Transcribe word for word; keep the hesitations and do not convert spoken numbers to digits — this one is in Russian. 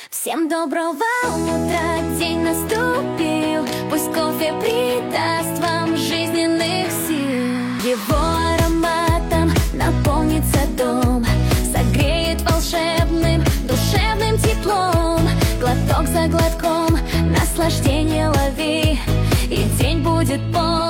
Всем доброго утра, день наступил. Пусть кофе придаст вам жизненных сил. Его ароматом наполнится дом, согреет волшебным душевным теплом. Глоток за глотком наслаждение лови, и день будет полон